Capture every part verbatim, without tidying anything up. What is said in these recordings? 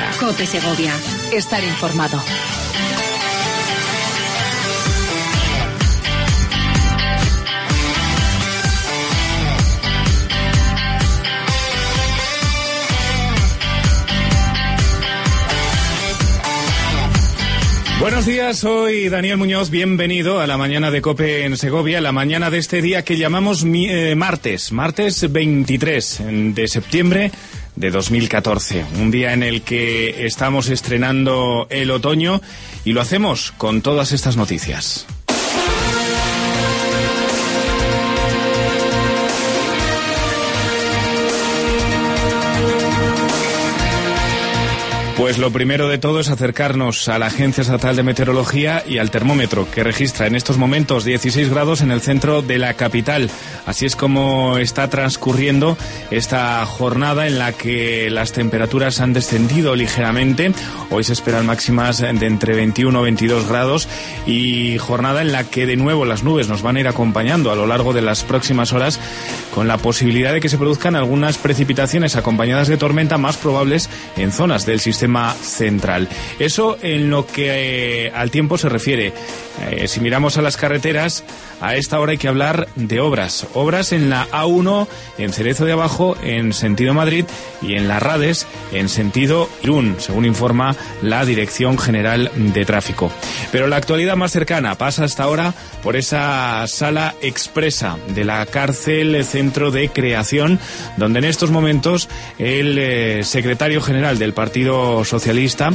COPE Segovia. Estar informado. Buenos días, soy Daniel Muñoz, bienvenido a la mañana de COPE en Segovia, la mañana de este día que llamamos mi, eh, martes, martes veintitrés de septiembre de dos mil catorce, un día en el que estamos estrenando el otoño y lo hacemos con todas estas noticias. Pues lo primero de todo es acercarnos a la Agencia Estatal de Meteorología y al termómetro, que registra en estos momentos dieciséis grados en el centro de la capital. Así es como está transcurriendo esta jornada en la que las temperaturas han descendido ligeramente. Hoy se esperan máximas de entre veintiuno y veintidós grados y jornada en la que de nuevo las nubes nos van a ir acompañando a lo largo de las próximas horas, con la posibilidad de que se produzcan algunas precipitaciones acompañadas de tormenta más probables en zonas del sistema central. Eso en lo que eh, al tiempo se refiere. Eh, si miramos a las carreteras, a esta hora hay que hablar de obras. Obras en la A uno, en Cerezo de Abajo, en sentido Madrid, y en la Rades, en sentido Irún, según informa la Dirección General de Tráfico. Pero la actualidad más cercana pasa hasta ahora por esa sala expresa de la cárcel Centro de Creación, donde en estos momentos el eh, secretario general del Partido Socialista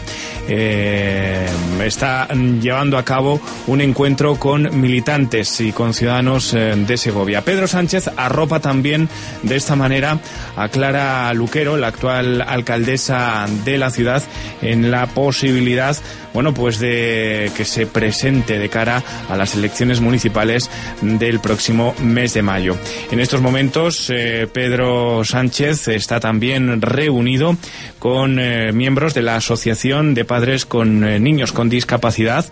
eh, está llevando a cabo un encuentro con militantes y con ciudadanos eh, de Segovia. Pedro Sánchez arropa también de esta manera a Clara Luquero, la actual alcaldesa de la ciudad, en la posibilidad, bueno, pues de que se presente de cara a las elecciones municipales del próximo mes de mayo. En estos momentos, eh, Pedro Sánchez está también reunido con eh, miembros de la Asociación de Padres con eh, Niños con Discapacidad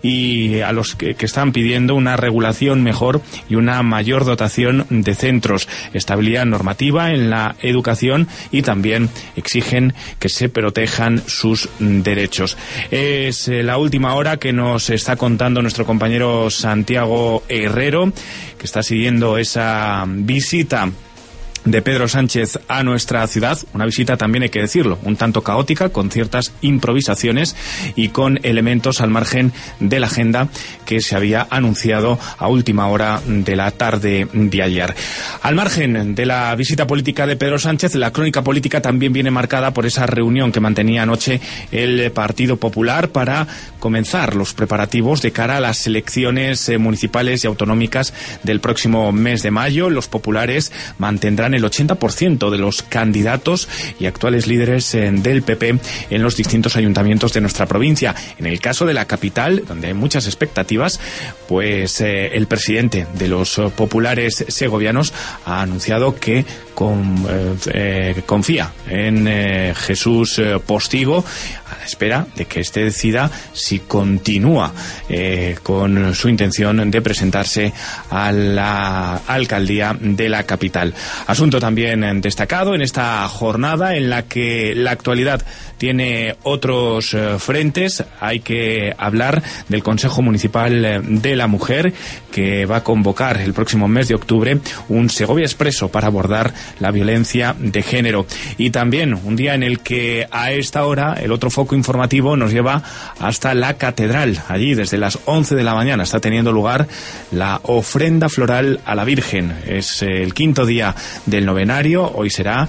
y a los que, que están pidiendo una regulación mejor y una mayor dotación de centros, estabilidad normativa en la educación y también exigen que se protejan sus derechos. Es eh, la última hora que nos está contando nuestro compañero Santiago Herrero, que está siguiendo esa visita de Pedro Sánchez a nuestra ciudad, una visita también hay que decirlo, un tanto caótica, con ciertas improvisaciones y con elementos al margen de la agenda que se había anunciado a última hora de la tarde de ayer. Al margen de la visita política de Pedro Sánchez, la crónica política también viene marcada por esa reunión que mantenía anoche el Partido Popular para comenzar los preparativos de cara a las elecciones municipales y autonómicas del próximo mes de mayo. Los populares mantendrán el ochenta por ciento de los candidatos y actuales líderes del P P en los distintos ayuntamientos de nuestra provincia. En el caso de la capital, donde hay muchas expectativas, pues eh, el presidente de los populares segovianos ha anunciado que con, eh, eh, confía en eh, Jesús eh, Postigo, a la espera de que éste decida si continúa eh, con su intención de presentarse a la alcaldía de la capital. Asunto también destacado en esta jornada en la que la actualidad tiene otros eh, frentes. Hay que hablar del Consejo Municipal de la Mujer, que va a convocar el próximo mes de octubre un Segovia Expreso para abordar la violencia de género. Y también un día en el que a esta hora el otro foco informativo nos lleva hasta la catedral. Allí desde las once de la mañana está teniendo lugar la ofrenda floral a la Virgen. Es el quinto día del novenario. Hoy será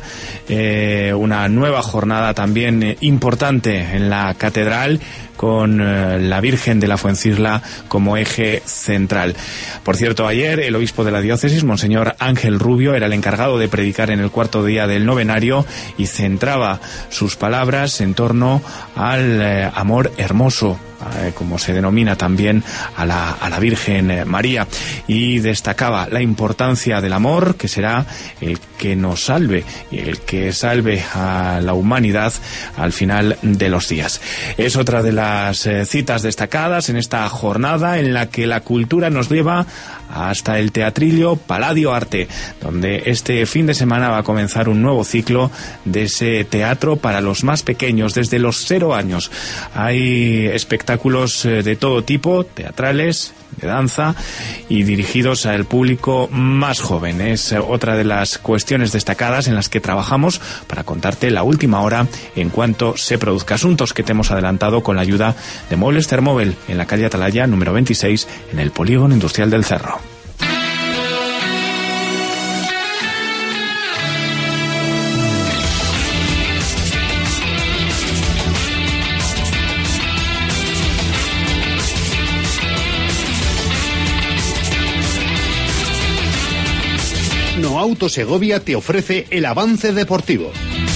eh, una nueva jornada también eh, importante en la catedral, con eh, la Virgen de la Fuencisla como eje central. Por cierto, ayer el obispo de la diócesis, Monseñor Ángel Rubio, era el encargado de predicar en el cuarto día del novenario y centraba sus palabras en torno al eh, amor hermoso, eh, como se denomina también a la, a la Virgen María, y destacaba la importancia del amor, que será el que nos salve y el que salve a la humanidad al final de los días. Es otra de las eh, citas destacadas en esta jornada en la que la cultura nos lleva hasta el Teatrillo Palladio Arte, donde este fin de semana va a comenzar un nuevo ciclo de ese teatro para los más pequeños, desde los cero años. Hay espectáculos de todo tipo, teatrales, de danza y dirigidos al público más joven. Es otra de las cuestiones destacadas en las que trabajamos para contarte la última hora en cuanto se produzca. Asuntos que te hemos adelantado con la ayuda de Muebles Thermobel en la calle Atalaya número veintiséis en el Polígono Industrial del Cerro. Noauto Segovia te ofrece el avance deportivo.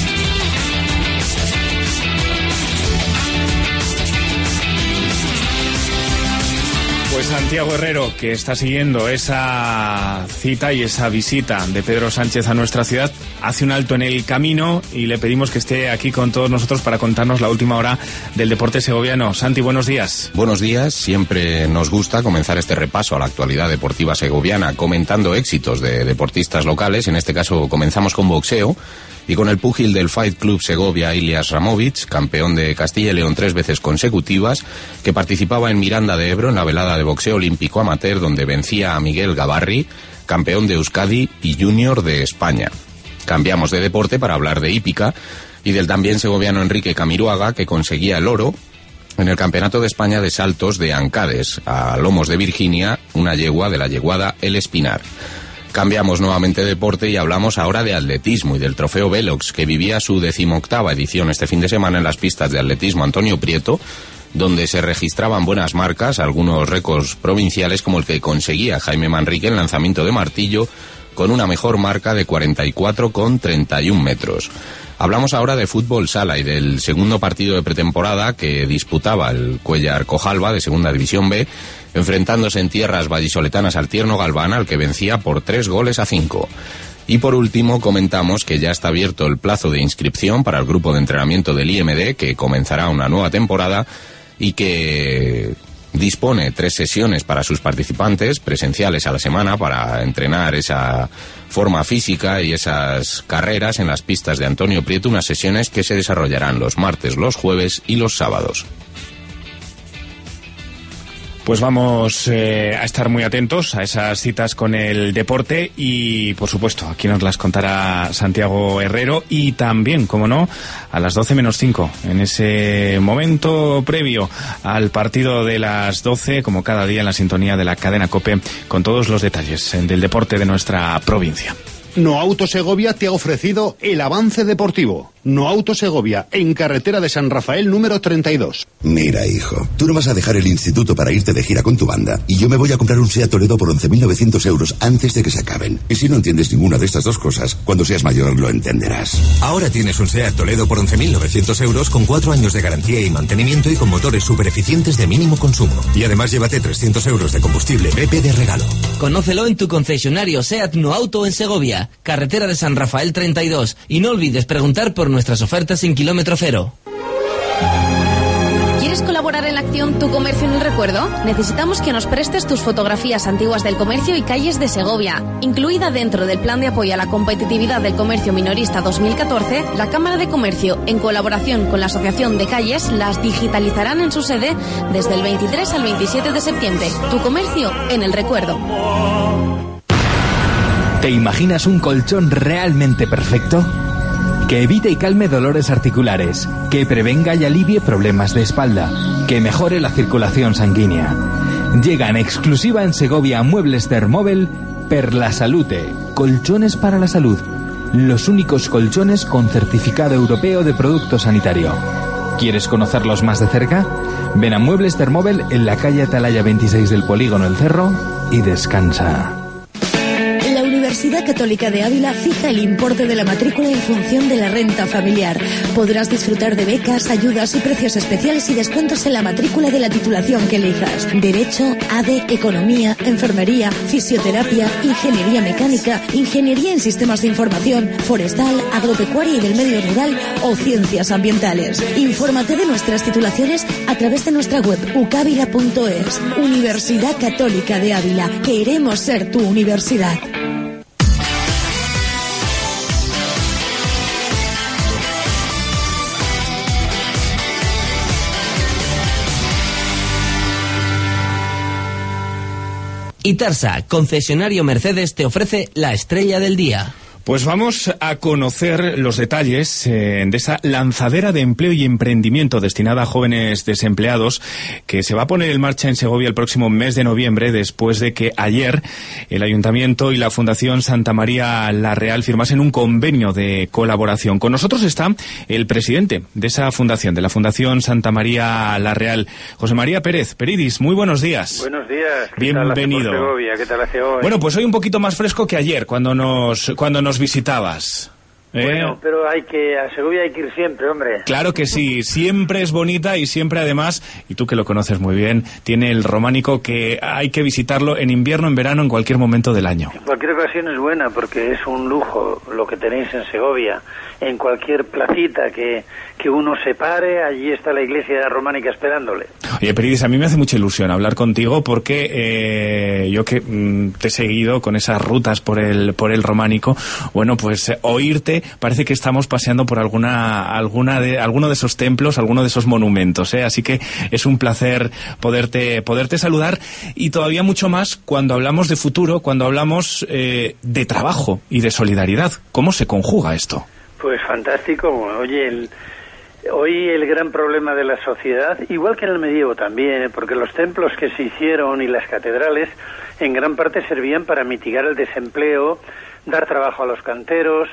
Pues Santiago Herrero, que está siguiendo esa cita y esa visita de Pedro Sánchez a nuestra ciudad, hace un alto en el camino y le pedimos que esté aquí con todos nosotros para contarnos la última hora del deporte segoviano. Santi, buenos días. Buenos días. Siempre nos gusta comenzar este repaso a la actualidad deportiva segoviana comentando éxitos de deportistas locales. En este caso comenzamos con boxeo y con el púgil del Fight Club Segovia, Ilias Ramovic, campeón de Castilla y León tres veces consecutivas, que participaba en Miranda de Ebro en la velada de boxeo olímpico amateur, donde vencía a Miguel Gavarri, campeón de Euskadi y junior de España. Cambiamos de deporte para hablar de hípica y del también segoviano Enrique Camiruaga, que conseguía el oro en el Campeonato de España de Saltos de Ancades, a lomos de Virginia, una yegua de la yeguada El Espinar. Cambiamos nuevamente de deporte y hablamos ahora de atletismo y del trofeo Velox, que vivía su decimoctava edición este fin de semana en las pistas de atletismo Antonio Prieto, donde se registraban buenas marcas, algunos récords provinciales como el que conseguía Jaime Manrique en lanzamiento de martillo, con una mejor marca de cuarenta y cuatro coma treinta y un metros. Hablamos ahora de fútbol sala y del segundo partido de pretemporada que disputaba el Cuéllar Cojalba de Segunda División B, enfrentándose en tierras vallisoletanas al Tierno Galván, al que vencía por tres goles a cinco. Y por último comentamos que ya está abierto el plazo de inscripción para el grupo de entrenamiento del I M D, que comenzará una nueva temporada y que dispone tres sesiones para sus participantes presenciales a la semana para entrenar esa forma física y esas carreras en las pistas de Antonio Prieto, unas sesiones que se desarrollarán los martes, los jueves y los sábados. Pues vamos eh, a estar muy atentos a esas citas con el deporte y, por supuesto, aquí nos las contará Santiago Herrero y también, como no, a las doce menos cinco, en ese momento previo al partido de las doce, como cada día en la sintonía de la cadena COPE, con todos los detalles del deporte de nuestra provincia. Noauto Segovia te ha ofrecido el avance deportivo. Noauto Segovia, en carretera de San Rafael número treinta y dos. Mira, hijo, tú no vas a dejar el instituto para irte de gira con tu banda y yo me voy a comprar un SEAT Toledo por once mil novecientos euros antes de que se acaben. Y si no entiendes ninguna de estas dos cosas, cuando seas mayor lo entenderás. Ahora tienes un SEAT Toledo por once mil novecientos euros con cuatro años de garantía y mantenimiento y con motores super eficientes de mínimo consumo. Y además llévate trescientos euros de combustible B P de regalo. Conócelo en tu concesionario SEAT Noauto en Segovia, carretera de San Rafael treinta y dos, y no olvides preguntar por nuestras ofertas en kilómetro cero. ¿Quieres colaborar en la acción Tu Comercio en el Recuerdo? Necesitamos que nos prestes tus fotografías antiguas del comercio y calles de Segovia. Incluida dentro del Plan de Apoyo a la Competitividad del Comercio Minorista dos mil catorce, la Cámara de Comercio, en colaboración con la Asociación de Calles, las digitalizarán en su sede desde el veintitrés al veintisiete de septiembre. Tu Comercio en el Recuerdo. ¿Te imaginas un colchón realmente perfecto? Que evite y calme dolores articulares, que prevenga y alivie problemas de espalda, que mejore la circulación sanguínea. Llega en exclusiva en Segovia Muebles Thermobel per la Salute, colchones para la salud. Los únicos colchones con certificado europeo de producto sanitario. ¿Quieres conocerlos más de cerca? Ven a Muebles Thermobel en la calle Atalaya veintiséis del Polígono El Cerro y descansa. La Universidad Universidad Católica de Ávila fija el importe de la matrícula en función de la renta familiar. Podrás disfrutar de becas, ayudas y precios especiales y descuentos en la matrícula de la titulación que elijas. Derecho, A D E, Economía, Enfermería, Fisioterapia, Ingeniería Mecánica, Ingeniería en Sistemas de Información, Forestal, Agropecuaria y del Medio Rural o Ciencias Ambientales. Infórmate de nuestras titulaciones a través de nuestra web ucavila punto es. Universidad Católica de Ávila. Queremos ser tu universidad. Itarsa, concesionario Mercedes, te ofrece la estrella del día. Pues vamos a conocer los detalles eh, de esa lanzadera de empleo y emprendimiento destinada a jóvenes desempleados que se va a poner en marcha en Segovia el próximo mes de noviembre, después de que ayer el Ayuntamiento y la Fundación Santa María la Real firmasen un convenio de colaboración. Con nosotros está el presidente de esa fundación, de la Fundación Santa María la Real, José María Pérez. Peridis, muy buenos días. Buenos días. ¿Qué Bienvenido. Tal hace por Segovia? ¿Qué tal hace hoy? Bueno, pues hoy un poquito más fresco que ayer, cuando nos, cuando nos visitabas. ¿Eh? Bueno, pero hay que, a Segovia hay que ir siempre, hombre. Claro que sí, siempre es bonita y siempre además, y tú que lo conoces muy bien, tiene el románico que hay que visitarlo en invierno, en verano, en cualquier momento del año. En cualquier ocasión es buena porque es un lujo lo que tenéis en Segovia. En cualquier placita que, que uno se pare, allí está la iglesia románica esperándole. Oye, Peridis, a mí me hace mucha ilusión hablar contigo porque eh, yo que mm, te he seguido con esas rutas por el por el románico, bueno, pues eh, oírte parece que estamos paseando por alguna alguna de alguno de esos templos, alguno de esos monumentos, ¿eh? Así que es un placer poderte poderte saludar, y todavía mucho más cuando hablamos de futuro, cuando hablamos eh, de trabajo y de solidaridad. ¿Cómo se conjuga esto? Pues fantástico. Oye, el, hoy el gran problema de la sociedad, igual que en el medievo también, porque los templos que se hicieron y las catedrales en gran parte servían para mitigar el desempleo, dar trabajo a los canteros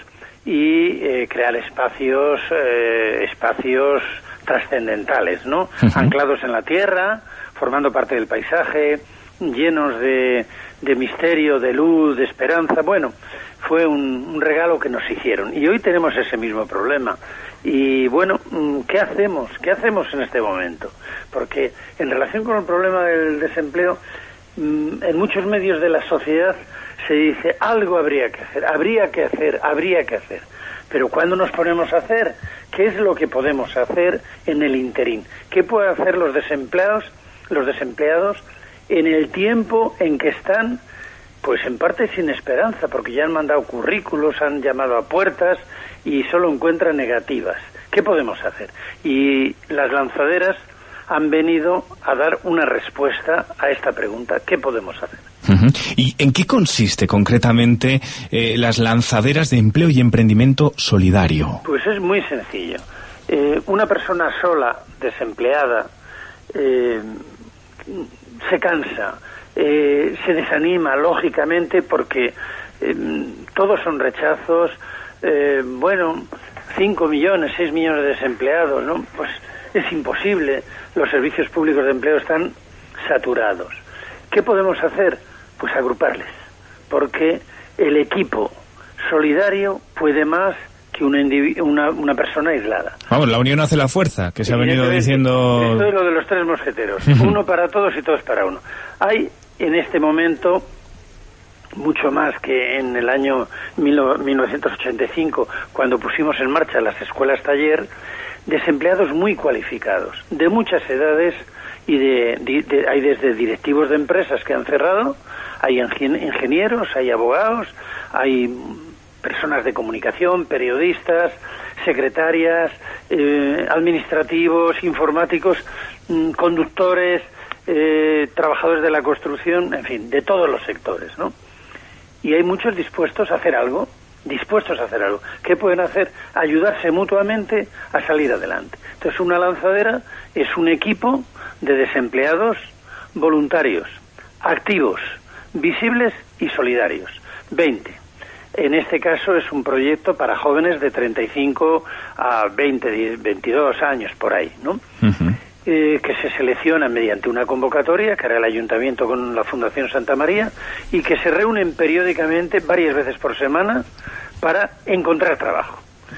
y eh, crear espacios eh, espacios trascendentales, ¿no? Uh-huh. Anclados en la tierra, formando parte del paisaje, llenos de, de misterio, de luz, de esperanza. Bueno, fue un, un regalo que nos hicieron. Y hoy tenemos ese mismo problema. Y bueno, ¿qué hacemos? ¿Qué hacemos en este momento? Porque en relación con el problema del desempleo, en muchos medios de la sociedad se dice algo habría que hacer, habría que hacer, habría que hacer. Pero ¿cuándo nos ponemos a hacer? ¿Qué es lo que podemos hacer en el interín? ¿Qué pueden hacer los desempleados, los desempleados en el tiempo en que están, pues en parte sin esperanza, porque ya han mandado currículos, han llamado a puertas y solo encuentran negativas? ¿Qué podemos hacer? Y las lanzaderas han venido a dar una respuesta a esta pregunta. ¿Qué podemos hacer? Uh-huh. ¿Y en qué consiste concretamente eh, las lanzaderas de empleo y emprendimiento solidario? Pues es muy sencillo. Eh, una persona sola, desempleada, eh, se cansa, eh, se desanima, lógicamente, porque eh, todos son rechazos. Eh, bueno, cinco millones, seis millones de desempleados, ¿no? Pues es imposible. Los servicios públicos de empleo están saturados. ¿Qué podemos hacer? Pues agruparles, porque el equipo solidario puede más que una, individu- una, una persona aislada. Vamos, la unión hace la fuerza, que se ha venido diciendo... Esto es lo de los tres mosqueteros, uno para todos y todos para uno. Hay en este momento, mucho más que en el año mil novecientos ochenta y cinco, cuando pusimos en marcha las escuelas taller, desempleados muy cualificados, de muchas edades, y de, de, de, hay desde directivos de empresas que han cerrado, hay ingenieros, hay abogados, hay personas de comunicación, periodistas, secretarias, eh, administrativos, informáticos, mmm, conductores, eh, trabajadores de la construcción, en fin, de todos los sectores, ¿no? Y hay muchos dispuestos a hacer algo, dispuestos a hacer algo. ¿Qué pueden hacer? Ayudarse mutuamente a salir adelante. Entonces, una lanzadera es un equipo de desempleados voluntarios, activos, visibles y solidarios. veinte. En este caso es un proyecto para jóvenes de treinta y cinco a veinte, veintidós años, por ahí, ¿no? Uh-huh. eh, que se selecciona mediante una convocatoria que hará el Ayuntamiento con la Fundación Santa María y que se reúnen periódicamente, varias veces por semana, para encontrar trabajo.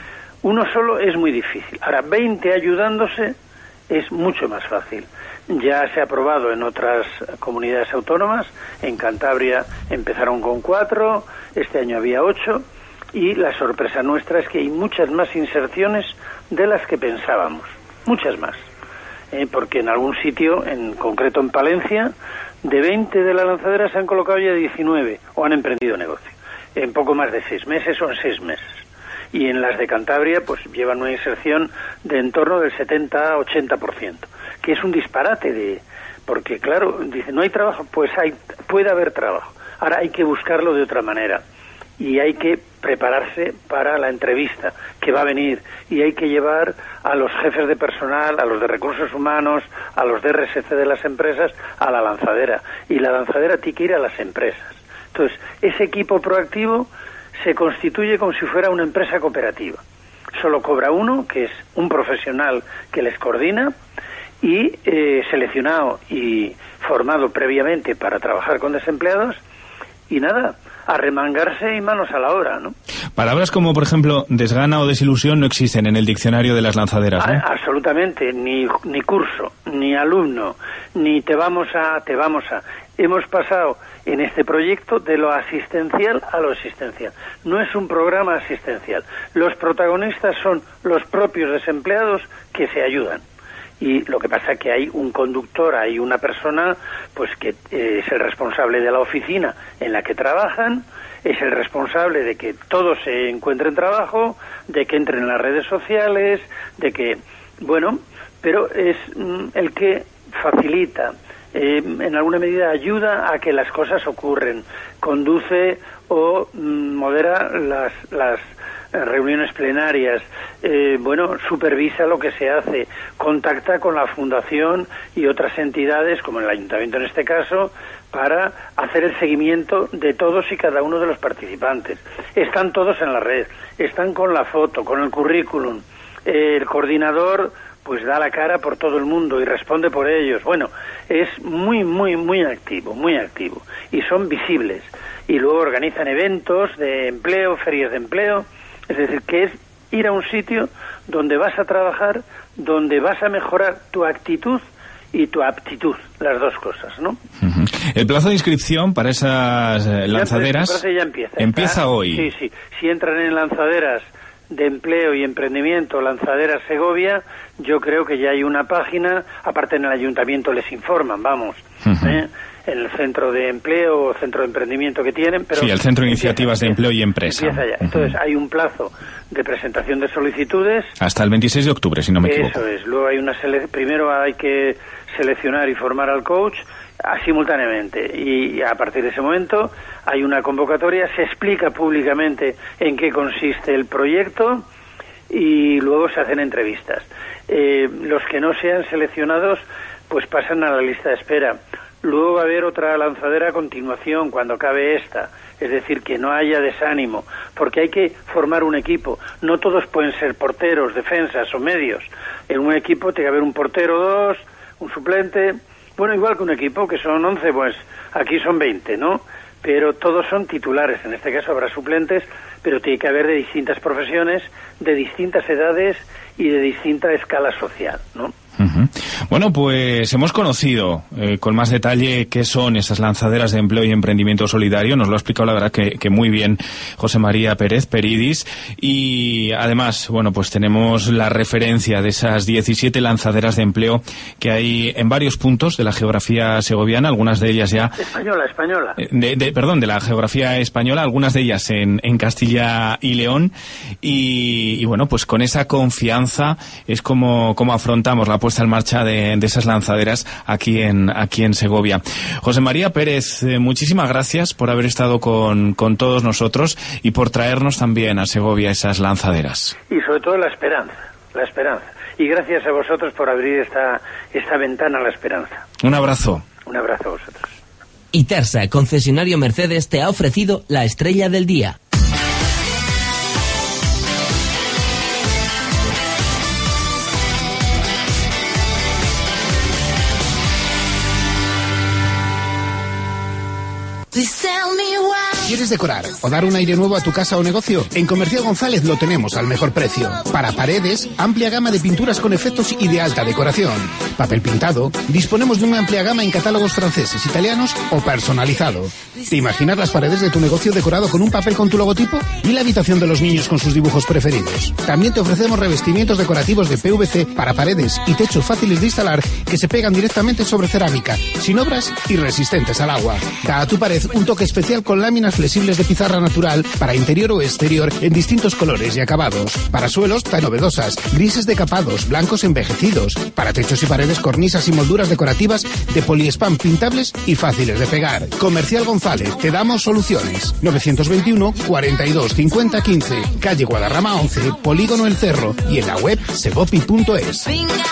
Uno solo es muy difícil. Ahora, veinte ayudándose es mucho más fácil. Ya se ha probado en otras comunidades autónomas. En Cantabria empezaron con cuatro, este año había ocho, y la sorpresa nuestra es que hay muchas más inserciones de las que pensábamos, muchas más. Eh, porque en algún sitio, en concreto en Palencia, de veinte de la lanzadera se han colocado ya diecinueve o han emprendido negocio, en poco más de seis meses o en seis meses. Y en las de Cantabria, pues llevan una inserción de en torno del setenta a ochenta por ciento, que es un disparate de... Porque, claro, dice, no hay trabajo, pues hay, puede haber trabajo. Ahora hay que buscarlo de otra manera. Y hay que prepararse para la entrevista que va a venir. Y hay que llevar a los jefes de personal, a los de recursos humanos, a los de R S C de las empresas, a la lanzadera. Y la lanzadera tiene que ir a las empresas. Entonces, ese equipo proactivo se constituye como si fuera una empresa cooperativa. Solo cobra uno, que es un profesional que les coordina, y eh, seleccionado y formado previamente para trabajar con desempleados, y nada, a remangarse y manos a la obra, ¿no? Palabras como, por ejemplo, desgana o desilusión no existen en el diccionario de las lanzaderas, ¿no? A, absolutamente, ni, ni curso, ni alumno, ni te vamos a, te vamos a... Hemos pasado en este proyecto de lo asistencial a lo existencial. No es un programa asistencial. Los protagonistas son los propios desempleados que se ayudan. Y lo que pasa es que hay un conductor, hay una persona pues que eh, es el responsable de la oficina en la que trabajan, es el responsable de que todos se encuentren trabajo, de que entren en las redes sociales, de que, bueno, pero es mm, el que facilita, eh, en alguna medida ayuda a que las cosas ocurren, conduce o mm, modera las, las reuniones plenarias, eh, bueno, supervisa lo que se hace, contacta con la Fundación y otras entidades, como el Ayuntamiento en este caso, para hacer el seguimiento de todos y cada uno de los participantes. Están todos en la red, están con la foto, con el currículum, eh, el coordinador pues da la cara por todo el mundo y responde por ellos. Bueno, es muy, muy, muy activo, muy activo. Y son visibles. Y luego organizan eventos de empleo, ferias de empleo. Es decir, que es ir a un sitio donde vas a trabajar, donde vas a mejorar tu actitud y tu aptitud, las dos cosas, ¿no? Uh-huh. El plazo de inscripción para esas eh, lanzaderas ya, ya empieza. Empieza Está, hoy. Sí, sí. Si entran en lanzaderas de empleo y emprendimiento, Lanzaderas Segovia, yo creo que ya hay una página, aparte en el ayuntamiento les informan, vamos, uh-huh. ¿eh? En el centro de empleo o centro de emprendimiento que tienen, pero... Sí, el Centro de Iniciativas empieza, de Empleo y Empresa. Empieza ya. Entonces, uh-huh. hay un plazo de presentación de solicitudes. Hasta el veintiséis de octubre, si no me equivoco. Eso es. Luego hay una sele- primero hay que seleccionar y formar al coach simultáneamente, y a partir de ese momento hay una convocatoria, se explica públicamente en qué consiste el proyecto y luego se hacen entrevistas. Eh, los que no sean seleccionados pues pasan a la lista de espera. Luego va a haber otra lanzadera a continuación cuando acabe esta, es decir, que no haya desánimo, porque hay que formar un equipo. No todos pueden ser porteros, defensas o medios. En un equipo tiene que haber un portero, dos, un suplente. Bueno, igual que un equipo, que son once, pues aquí son veinte, ¿no? Pero todos son titulares, en este caso habrá suplentes, pero tiene que haber de distintas profesiones, de distintas edades y de distinta escala social, ¿no? Uh-huh. Bueno, pues hemos conocido eh, con más detalle qué son esas lanzaderas de empleo y emprendimiento solidario. Nos lo ha explicado la verdad que, que muy bien José María Pérez Peridis, y además, bueno, pues tenemos la referencia de esas diecisiete lanzaderas de empleo que hay en varios puntos de la geografía segoviana, algunas de ellas ya... Española, española. De, de, perdón, de la geografía española, algunas de ellas en, en Castilla y León, y, y bueno, pues con esa confianza es como, como afrontamos la puesta en marcha de, de esas lanzaderas aquí en aquí en Segovia. José María Pérez, eh, muchísimas gracias por haber estado con, con todos nosotros y por traernos también a Segovia esas lanzaderas. Y sobre todo la esperanza, la esperanza. Y gracias a vosotros por abrir esta, esta ventana a la esperanza. Un abrazo. Un abrazo a vosotros. Itersa, concesionario Mercedes, te ha ofrecido la estrella del día. ¿Quieres decorar o dar un aire nuevo a tu casa o negocio? En Comercial González lo tenemos al mejor precio. Para paredes, amplia gama de pinturas con efectos y de alta decoración. Papel pintado, disponemos de una amplia gama en catálogos franceses, italianos o personalizado. ¿Te imaginas las paredes de tu negocio decorado con un papel con tu logotipo? ¿Y la habitación de los niños con sus dibujos preferidos? También te ofrecemos revestimientos decorativos de P V C para paredes y techos fáciles de instalar que se pegan directamente sobre cerámica, sin obras y resistentes al agua. Da a tu pared un toque especial con láminas flexibles de pizarra natural para interior o exterior en distintos colores y acabados. Para suelos tan novedosas, grises decapados, blancos envejecidos. Para techos y paredes, cornisas y molduras decorativas de poliespán pintables y fáciles de pegar. Comercial González, te damos soluciones. novecientos veintiuno, cuarenta y dos, cincuenta, quince, calle Guadarrama once, Polígono El Cerro y en la web segopi punto es.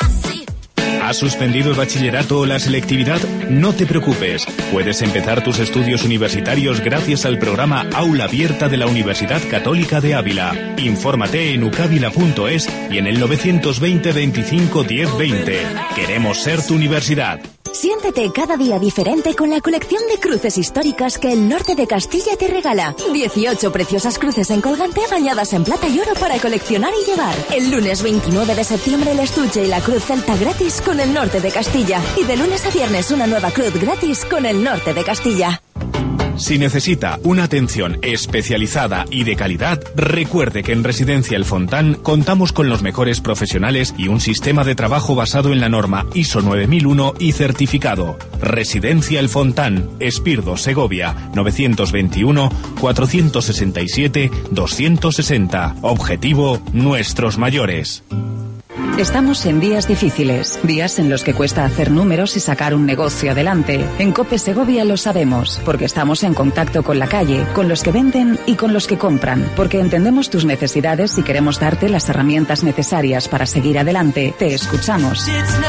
¿Has suspendido el bachillerato o la selectividad? No te preocupes. Puedes empezar tus estudios universitarios gracias al programa Aula Abierta de la Universidad Católica de Ávila. Infórmate en ucavila punto es y en el novecientos veinte, veinticinco, diez, veinte. Queremos ser tu universidad. Siéntete cada día diferente con la colección de cruces históricas que el Norte de Castilla te regala. dieciocho preciosas cruces en colgante bañadas en plata y oro para coleccionar y llevar. El lunes veintinueve de septiembre el estuche y la cruz celta gratis con el Norte de Castilla. Y de lunes a viernes una nueva cruz gratis con el Norte de Castilla. Si necesita una atención especializada y de calidad, recuerde que en Residencia El Fontán contamos con los mejores profesionales y un sistema de trabajo basado en la norma I S O nueve mil uno y certificado. Residencia El Fontán, Espirdo, Segovia, novecientos veintiuno, cuatrocientos sesenta y siete, doscientos sesenta. Objetivo, nuestros mayores. Estamos en días difíciles, días en los que cuesta hacer números y sacar un negocio adelante. En COPE Segovia lo sabemos, porque estamos en contacto con la calle, con los que venden y con los que compran, porque entendemos tus necesidades y queremos darte las herramientas necesarias para seguir adelante. Te escuchamos.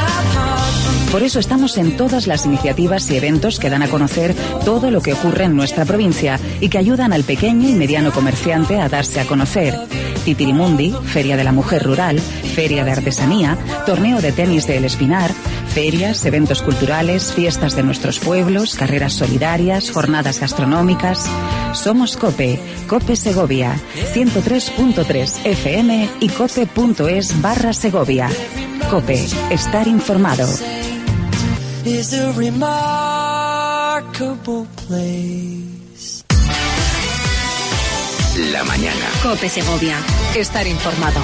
Por eso estamos en todas las iniciativas y eventos que dan a conocer todo lo que ocurre en nuestra provincia y que ayudan al pequeño y mediano comerciante a darse a conocer. Titirimundi, Feria de la Mujer Rural, Feria de Artesanía, Torneo de Tenis de El Espinar, ferias, eventos culturales, fiestas de nuestros pueblos, carreras solidarias, jornadas gastronómicas. Somos COPE, COPE Segovia, ciento tres punto tres F M y cope punto es barra Segovia. COPE, estar informado. La mañana. COPE Segovia, estar informado.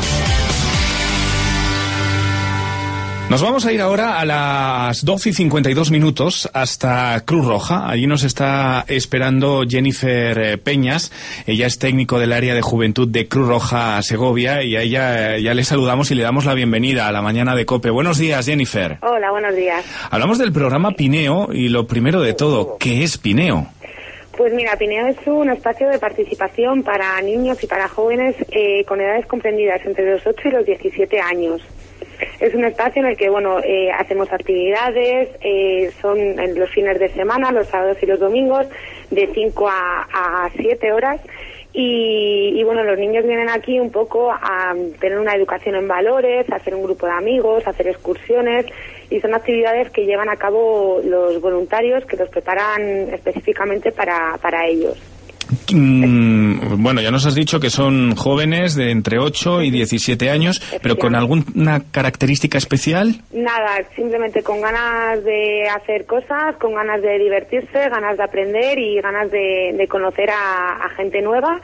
Nos vamos a ir ahora a las doce y cincuenta y dos minutos hasta Cruz Roja. Allí nos está esperando Jennifer Peñas. Ella es técnico del área de juventud de Cruz Roja Segovia y a ella ya le saludamos y le damos la bienvenida a la mañana de COPE. Buenos días, Jennifer. Hola, buenos días. Hablamos del programa Pineo y lo primero de todo, ¿qué es Pineo? Pues mira, Pineo es un espacio de participación para niños y para jóvenes eh, con edades comprendidas entre los ocho y los diecisiete años. Es un espacio en el que, bueno, eh, hacemos actividades, eh, son en los fines de semana, los sábados y los domingos, de cinco a siete horas. Y, y bueno, los niños vienen aquí un poco a tener una educación en valores, a hacer un grupo de amigos, a hacer excursiones, y son actividades que llevan a cabo los voluntarios que los preparan específicamente para, para ellos. Mm, bueno, ya nos has dicho que son jóvenes de entre ocho y diecisiete años, pero ¿con alguna característica especial? Nada, simplemente con ganas de hacer cosas, con ganas de divertirse, ganas de aprender y ganas de, de conocer a, a gente nueva.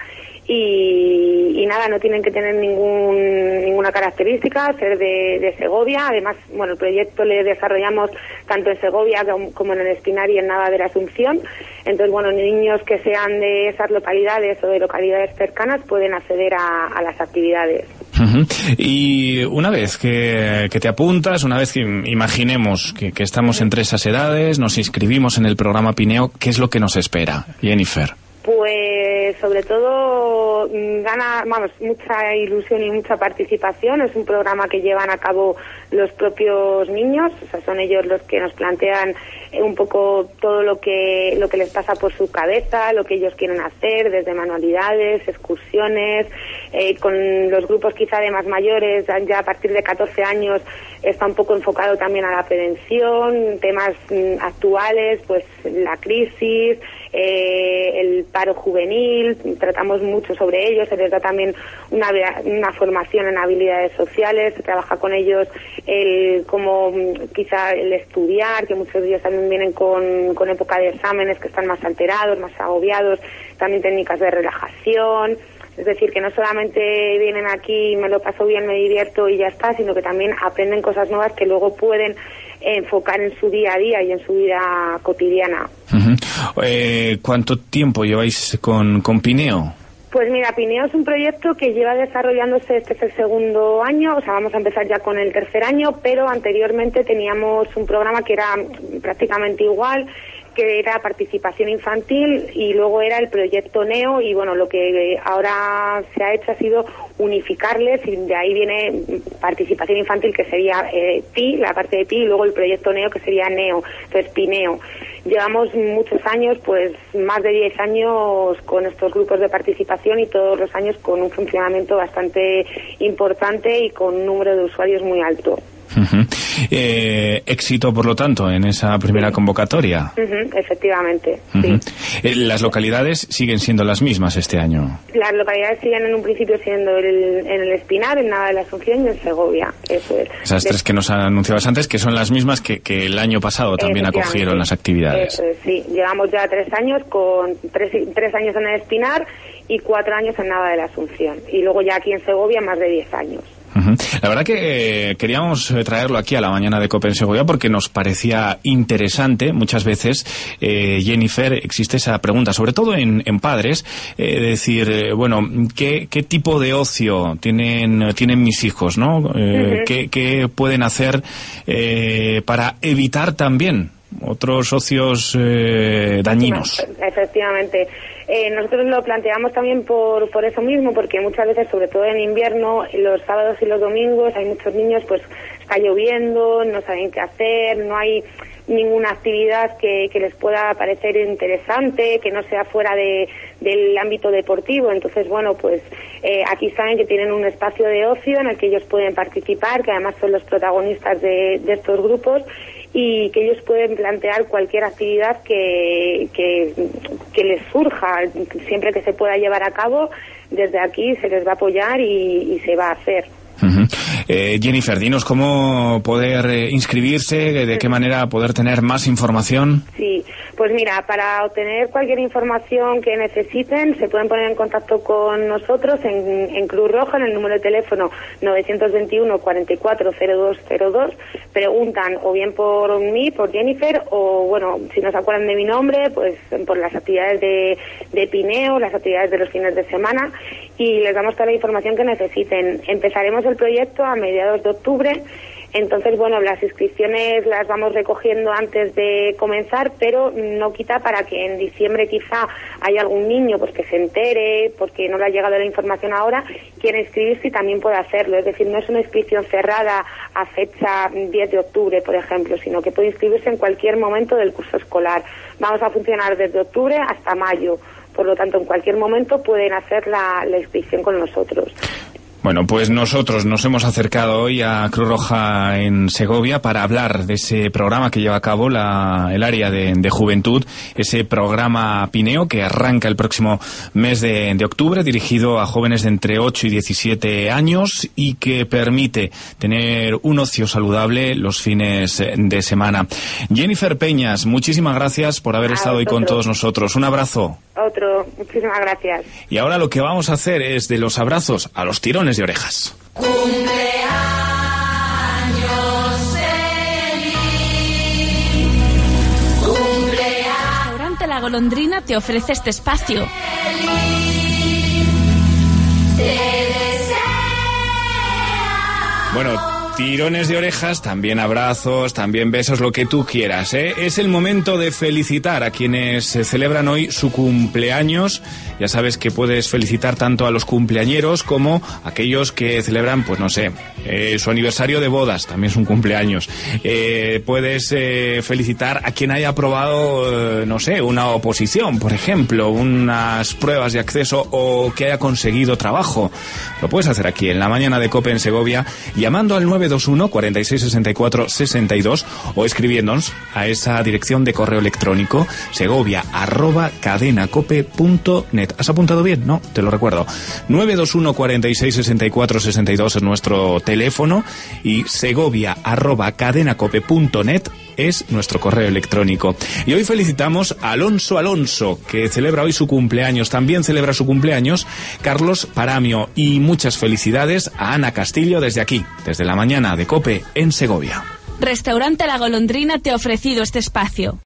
Y, y nada, no tienen que tener ningún ninguna característica, ser de, de Segovia. Además, bueno, el proyecto le desarrollamos tanto en Segovia como, como en el Espinar y en Nava de la Asunción. Entonces, bueno, niños que sean de esas localidades o de localidades cercanas pueden acceder a, a las actividades. Uh-huh. Y una vez que, que te apuntas, una vez que imaginemos que, que estamos entre esas edades, nos inscribimos en el programa Pineo, ¿qué es lo que nos espera, Jennifer? Pues sobre todo gana, vamos, mucha ilusión y mucha participación. Es un programa que llevan a cabo los propios niños, o sea, son ellos los que nos plantean un poco todo lo que lo que les pasa por su cabeza, lo que ellos quieren hacer, desde manualidades, excursiones, eh, con los grupos quizá de más mayores, ya a partir de catorce años está un poco enfocado también a la prevención, temas mm, actuales, pues la crisis, eh, el paro juvenil, tratamos mucho sobre ellos, se les da también una, una formación en habilidades sociales, se trabaja con ellos el como quizá el estudiar, que muchos de ellos también vienen con, con época de exámenes que están más alterados, más agobiados, también técnicas de relajación. Es decir, que no solamente vienen aquí, me lo paso bien, me divierto y ya está, sino que también aprenden cosas nuevas que luego pueden enfocar en su día a día y en su vida cotidiana. Uh-huh. Eh, ¿Cuánto tiempo lleváis con, con Pineo? Pues mira, Pineo es un proyecto que lleva desarrollándose, este es el segundo año, o sea, vamos a empezar ya con el tercer año, pero anteriormente teníamos un programa que era prácticamente igual, que era participación infantil, y luego era el proyecto Neo, y bueno, lo que ahora se ha hecho ha sido unificarles, y de ahí viene participación infantil, que sería eh, P I, la parte de P I, y luego el proyecto Neo, que sería Neo, entonces Pineo. Llevamos muchos años, pues más de diez años con estos grupos de participación, y todos los años con un funcionamiento bastante importante y con un número de usuarios muy alto. Uh-huh. Eh, éxito, por lo tanto, en esa primera convocatoria. Uh-huh, efectivamente, uh-huh. sí. Eh, las localidades siguen siendo las mismas este año. Las localidades siguen en un principio siendo el, en el Espinar, en Nava de la Asunción y en Segovia. Eso es. Esas de... tres que nos anunciabas antes, que son las mismas que, que el año pasado también acogieron las actividades. Eso es, sí, llevamos ya tres años con tres, tres años en el Espinar y cuatro años en Nava de la Asunción. Y luego ya aquí en Segovia más de diez años. Uh-huh. La verdad que eh, queríamos traerlo aquí a la mañana de COPE en Segovia porque nos parecía interesante. Muchas veces, eh, Jennifer, existe esa pregunta, sobre todo en, en padres, eh, decir, eh, bueno, ¿qué, ¿qué tipo de ocio tienen, tienen mis hijos, ¿no? Eh, uh-huh. ¿qué, ¿Qué pueden hacer eh, para evitar también otros ocios eh, dañinos? Efectivamente. Eh, nosotros lo planteamos también por, por eso mismo, porque muchas veces, sobre todo en invierno, los sábados y los domingos, hay muchos niños, pues está lloviendo, no saben qué hacer, no hay ninguna actividad que, que les pueda parecer interesante, que no sea fuera de, del ámbito deportivo. Entonces, bueno, pues eh, aquí saben que tienen un espacio de ocio en el que ellos pueden participar, que además son los protagonistas de, de estos grupos, y que ellos pueden plantear cualquier actividad que, que, que les surja, siempre que se pueda llevar a cabo. Desde aquí se les va a apoyar y, y se va a hacer. Uh-huh. eh, Jennifer, dinos cómo poder eh, inscribirse, de qué manera poder tener más información. Sí, pues mira, para obtener cualquier información que necesiten, se pueden poner en contacto con nosotros en, en Cruz Roja, en el número de teléfono novecientos veintiuno cuarenta y cuatro cero dos cero dos. Preguntan o bien por mí, por Jennifer, o bueno, si no se acuerdan de mi nombre, pues por las actividades de, de Pineo, las actividades de los fines de semana, y les damos toda la información que necesiten. Empezaremos el proyecto a mediados de octubre. Entonces, bueno, las inscripciones las vamos recogiendo antes de comenzar, pero no quita para que en diciembre quizá haya algún niño pues que se entere, porque no le ha llegado la información ahora, quiere inscribirse y también puede hacerlo. Es decir, no es una inscripción cerrada a fecha diez de octubre, por ejemplo, sino que puede inscribirse en cualquier momento del curso escolar. Vamos a funcionar desde octubre hasta mayo. Por lo tanto, en cualquier momento pueden hacer la, la inscripción con nosotros. Bueno, pues nosotros nos hemos acercado hoy a Cruz Roja en Segovia para hablar de ese programa que lleva a cabo la, el área de, de juventud, ese programa Pineo que arranca el próximo mes de, de octubre, dirigido a jóvenes de entre ocho y diecisiete años y que permite tener un ocio saludable los fines de semana. Jennifer Peñas, muchísimas gracias por haber a estado vosotros. Hoy con todos nosotros. Un abrazo. Otro, muchísimas gracias. Y ahora lo que vamos a hacer es de los abrazos a los tirones de orejas. Cumpleaños feliz. Cumpleaños. Restaurante La Golondrina te ofrece este espacio. Te desea. Bueno, tirones de orejas, también abrazos, también besos, lo que tú quieras, ¿eh? Es el momento de felicitar a quienes celebran hoy su cumpleaños. Ya sabes que puedes felicitar tanto a los cumpleañeros como a aquellos que celebran, pues no sé, eh, su aniversario de bodas, también es un cumpleaños. Eh, puedes eh, felicitar a quien haya aprobado, eh, no sé, una oposición, por ejemplo, unas pruebas de acceso o que haya conseguido trabajo. Lo puedes hacer aquí en la mañana de COPE en Segovia, llamando al nueve nueve dos uno, cuarenta y seis, sesenta y cuatro, sesenta y dos o escribiéndonos a esa dirección de correo electrónico segovia arroba cadenacope punto net. ¿Has apuntado bien? No, te lo recuerdo. nueve dos uno, cuarenta y seis, sesenta y cuatro, sesenta y dos es nuestro teléfono y segovia arroba cadenacope punto net es nuestro correo electrónico. Y hoy felicitamos a Alonso Alonso, que celebra hoy su cumpleaños. También celebra su cumpleaños Carlos Paramio. Y muchas felicidades a Ana Castillo desde aquí, desde la mañana de COPE en Segovia. Restaurante La Golondrina te ha ofrecido este espacio.